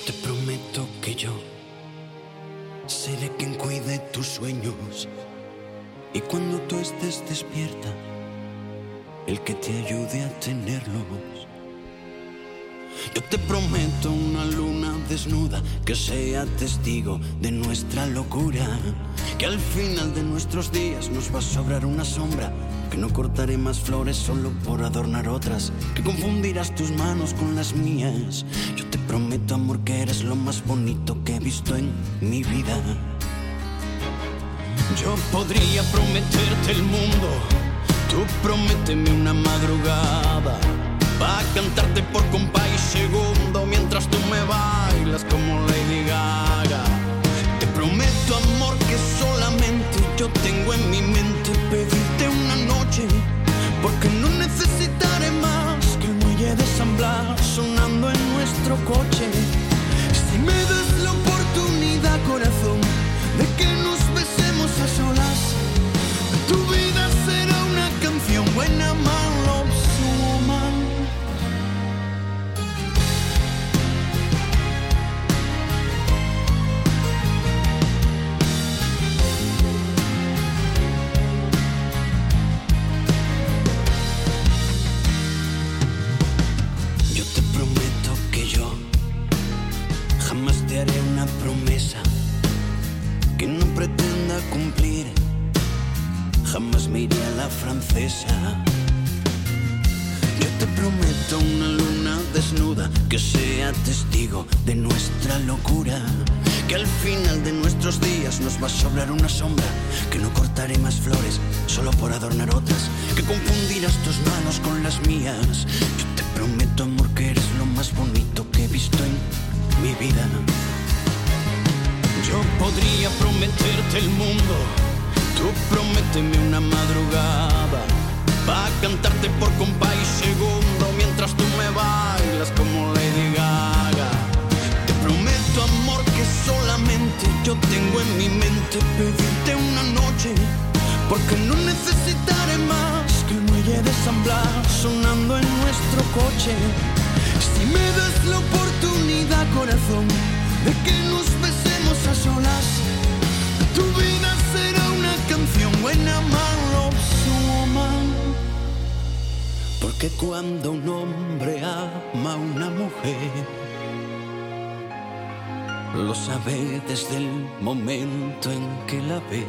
te prometo que yo seré quien cuide tus sueños, y cuando tú estés despierta, el que te ayude a tenerlos. Yo te prometo una luna desnuda que sea testigo de nuestra locura, que al final de nuestros días nos va a sobrar una sombra, que no cortaré más flores solo por adornar otras, que confundirás tus manos con las mías. Yo te prometo, amor, que eres lo más bonito que he visto en mi vida. Yo podría prometerte el mundo, tú prométeme una madrugada, pa' cantarte por compás y segundo mientras tú me bailas como Lady Gaga. Te prometo, amor, que solamente yo tengo en mi mente pedirte una noche, porque no necesitaré más que el muelle de San Blas sonando en nuestro coche. Si me das la oportunidad, corazón, de que nos besemos a solas, tu vida será una canción buena, mala o mal. Yo te prometo que yo jamás te haré una promesa que no pretenda cumplir. Jamás me iré a la francesa. Yo te prometo una luna desnuda que sea testigo de nuestra locura, que al final de nuestros días nos va a sobrar una sombra, que no cortaré más flores solo por adornar otras, que confundirás tus manos con las mías. Yo te prometo, amor, que eres lo más bonito que he visto en mi vida. Yo podría prometerte el mundo, tú prométeme una madrugada, pa' cantarte por compás y segundo mientras tú me bailas como Lady Gaga. Te prometo, amor, que solamente yo tengo en mi mente pedirte una noche, porque no necesitaré más que el muelle de San Blas sonando en nuestro coche. Si me das la oportunidad, corazón, de que nos besemos a solas, tu vida será una canción buena, mala o mal. Porque cuando un hombre ama a una mujer, lo sabe desde el momento en que la ve.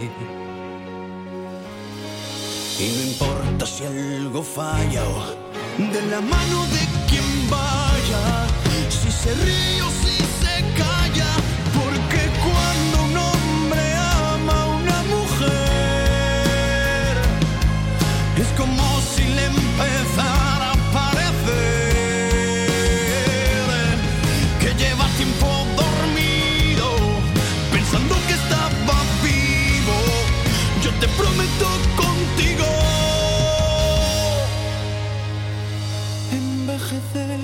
Y no importa si algo falla o de la mano de quien vaya, si se ríe o si se calla, porque cuando un hombre ama a una mujer, es como si le empezara a parecer que lleva tiempo dormido, pensando que estaba vivo. Yo te prometo contigo envejecer.